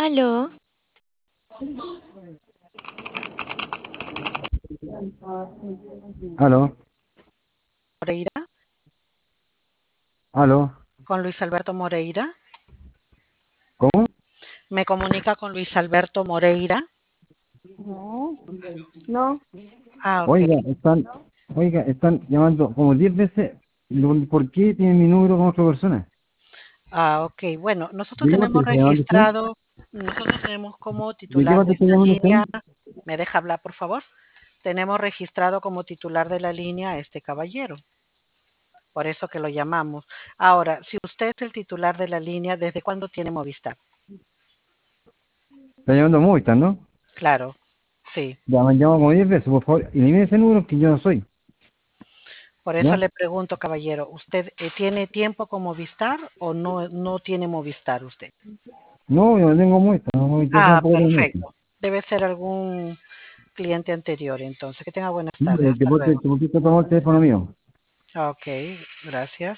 Aló, Aló, Moreira, aló, con Luis Alberto Moreira. ¿cómo? Me comunica con Luis Alberto Moreira. No, no, Ah, ok. Oiga, están llamando como 10 veces. ¿Por qué tienen mi número con otra persona? Ah, ok. Bueno, nosotros ¿De qué parte tenemos está llamando usted? registrado, nosotros tenemos como ¿De qué titular parte de está esta llamando usted? línea, ¿me deja hablar, por favor? Tenemos registrado como titular de la línea a este caballero, por eso que lo llamamos. Ahora, si usted es el titular de la línea, ¿desde cuándo tiene Movistar? Está llamando a Movistar, ¿no? Claro, sí. Ya me han llamado como 10 veces, por favor, elimine ese número que yo no soy, Por eso ¿ya? le pregunto, caballero, ¿usted tiene tiempo con Movistar o no tiene Movistar usted? No, yo no tengo Movistar, no, Movistar Ah, tampoco tengo Movistar. perfecto. Debe ser algún cliente anterior, entonces. Que tenga buenas No, tardes. pero Hasta luego. ¿por qué tomó el teléfono mío? Ok, gracias.